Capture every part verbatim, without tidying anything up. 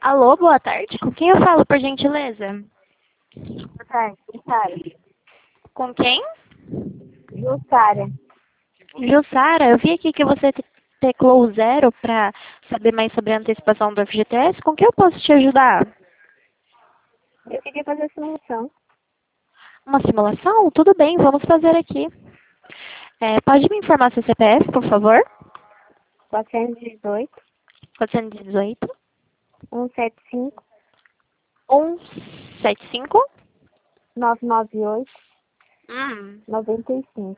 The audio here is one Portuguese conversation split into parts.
Alô, boa tarde. Com quem eu falo, por gentileza? Boa tarde, Jussara. Com quem? Jussara. Jussara, eu vi aqui que você te- teclou o zero para saber mais sobre a antecipação do F G T S. Com que eu posso te ajudar? Eu queria fazer a simulação. Uma simulação? Tudo bem, vamos fazer aqui. É, pode me informar seu C P F, por favor? quatrocentos e dezoito, quatrocentos e dezoito, cento e setenta e cinco, cento e setenta e cinco. novecentos e noventa e oito, Hum. noventa e cinco.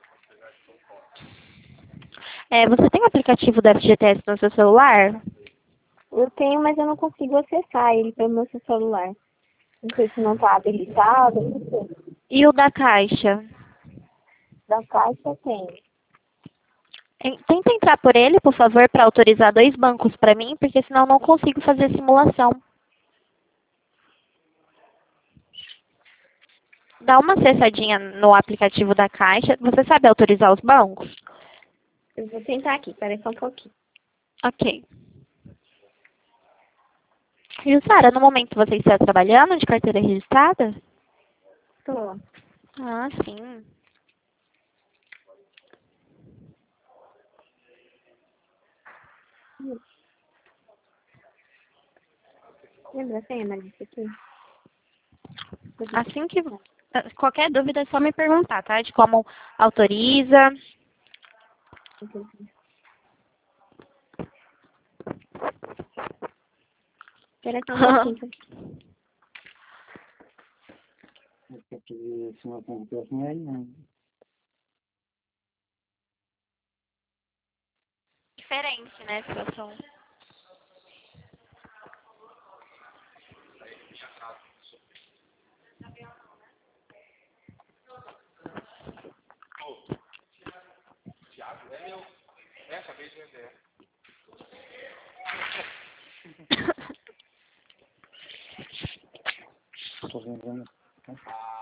É, você tem o aplicativo do F G T S no seu celular? Eu tenho, mas eu não consigo acessar ele pelo meu celular. Não sei se não está habilitado, não sei. E o da Caixa? Da caixa tem. Em- Tenta entrar por ele, por favor, para autorizar dois bancos para mim, porque senão eu não consigo fazer simulação. Dá uma acessadinha no aplicativo da Caixa. Você sabe autorizar os bancos? Eu vou tentar aqui, parece só um pouquinho. Ok. Jussara, no momento você está trabalhando de carteira registrada? Tô. Ah, sim. Lembra a senha, Marisa, aqui? Assim que... Qualquer dúvida é só me perguntar, tá? De como autoriza. Espera só um pouquinho. Tá? Diferente, né, a situação? Estou vendo.